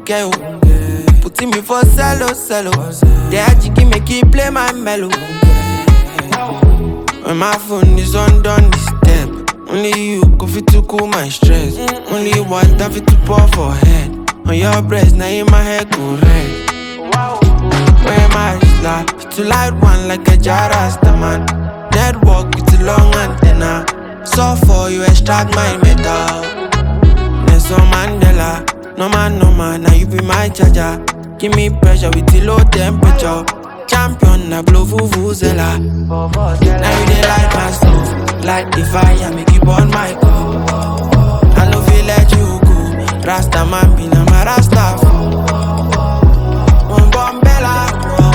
okay, oh. Putting me for cello. The Ajiki make it play my mellow. When my phone is on the step, only you go fit to cool my stress. Only water fit to pour for head. On your breast, now in my head go red. Where my slide, to light one like a Jarasta man. Network with a long antenna. So for you extract my metal. Nelson Mandela, no man, now you be my charger. Give me pressure with the low temperature. Champion, I blow vuvuzela. Now you dey like my stuff. Like the fire, make it burn my cup. I no feel let you go. Rasta man be na my rasta. One bombella.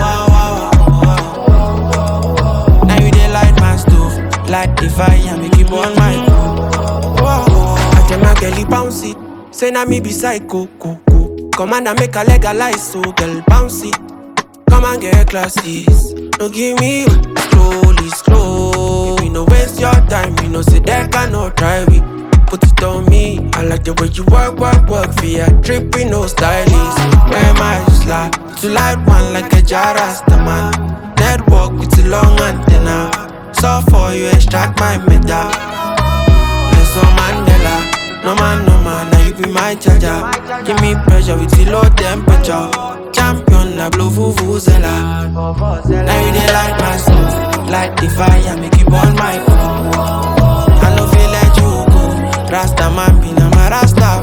Now you dey like my stuff. Like the fire, make it burn my cup. I tell my girl bounce it. Say na me be psycho. Come on and make a legalize, so girl bounce it. Come and get classes. Don't give me slowly, slow. We no waste your time. We no say that cannot try we. Put it on me. I like the way you work for ya. Tripping no stylist. Where my slide to light one like a Jarasta man. Network with a long antenna. So for you extract my metal. Nelson Mandela. No man, now you be my charger. Give me pressure with the low temperature. Champion, I blow vuvuzela. Now you dey like my stuff. Like the fire, make it burn my cup. I no feel let you go. Rasta man be na my rasta.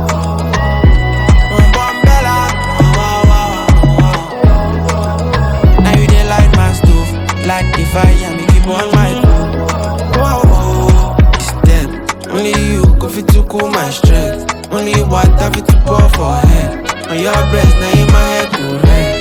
Bombella. Now you dey like my stuff. Like the fire, make it burn my cup. Step, only you go fit to cool my stress. Only water fit to pour for head. On your breast, now in my head go red.